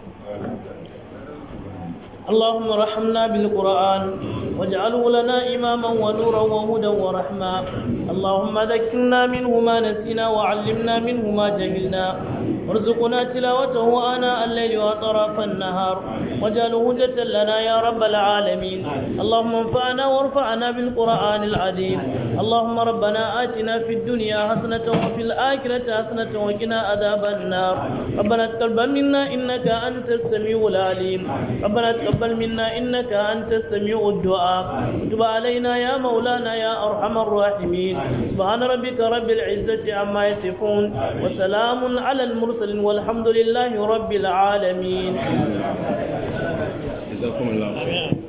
اللهم ارحمنا بالقرآن واجعله لنا إماما ونورا وهدى ورحمة. اللهم ذكرنا منه ما نسينا وعلمنا منه ما جهلنا، وارزقنا تلاوته آناء الليل وأطراف النهار، واجعله هجة لنا يا رب العالمين. اللهم انفعنا وارفعنا بالقرآن العظيم. اللهم ربنا آتنا في الدنيا حسنة وفي الآخرة حسنة وقنا عذاب النار. ربنا تقبل منا إنك أنت السميع العليم. ربنا تقبل منا إنك أنت السميع الدعاء. تب علينا يا مولانا يا أرحم الراحمين. سبحان ربك رب العزة عما يصفون، وسلام على المرسلين، والحمد لله رب العالمين. جزاكم الله خير.